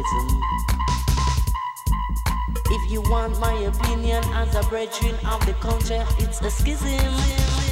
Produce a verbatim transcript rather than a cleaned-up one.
rhythm. If you want my opinion as a brethren of the culture, it's a schism.